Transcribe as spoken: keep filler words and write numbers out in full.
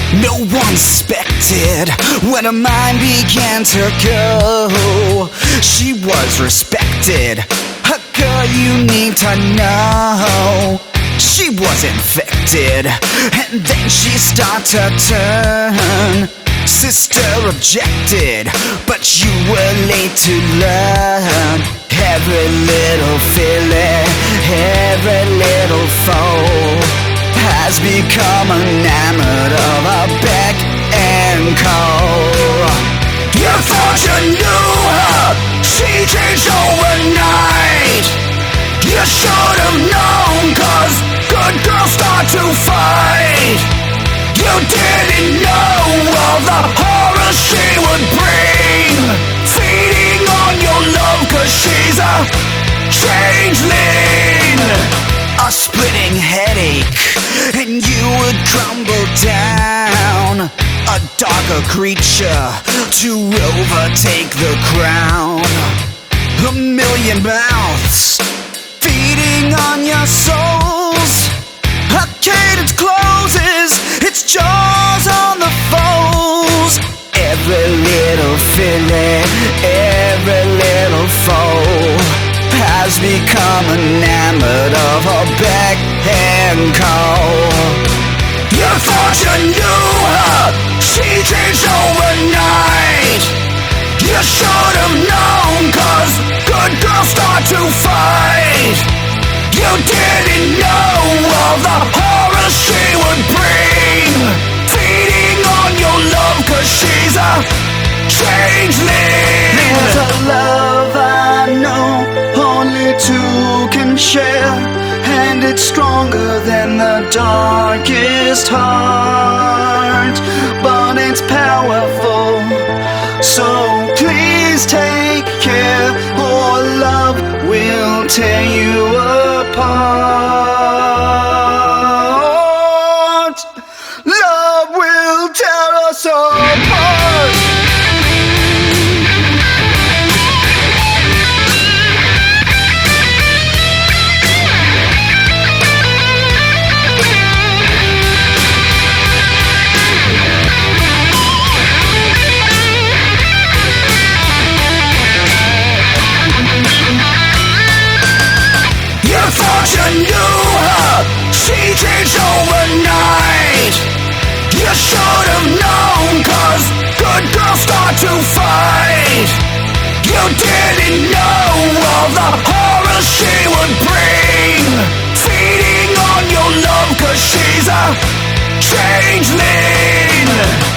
No one suspected when her mind began to go. She was respected, a girl you need to know. She was infected, and then she started to turn. Sister objected, but you were late to learn. Every little feeling, every little foe has become enamored of a beck and call. You thought you knew her, she changed overnight. You should have known, cause good girls start to fight. You didn't know all the horror she would bring, feeding on your love, cause she's a changeling. A splitting headache, and you would crumble down. A darker creature to overtake the crown. A million mouths feeding on your souls. A cadence closes its jaws on the foes. Every little fillet, every little foe has become enamored of a beck and call. You thought you knew her, she changed overnight. You should have known, cause good girls start to fight. You didn't know all the horror she would bring, feeding on your love, cause she's a changeling. There's a love I know only two can share, and it's stronger than the darkest heart, but it's powerful, so please take care, or love will tear you apart. Love will tear us apart. You knew her, she changed overnight. You should have known, cause good girls start to fight. You didn't know all the horror she would bring, feeding on your love, cause she's a changeling.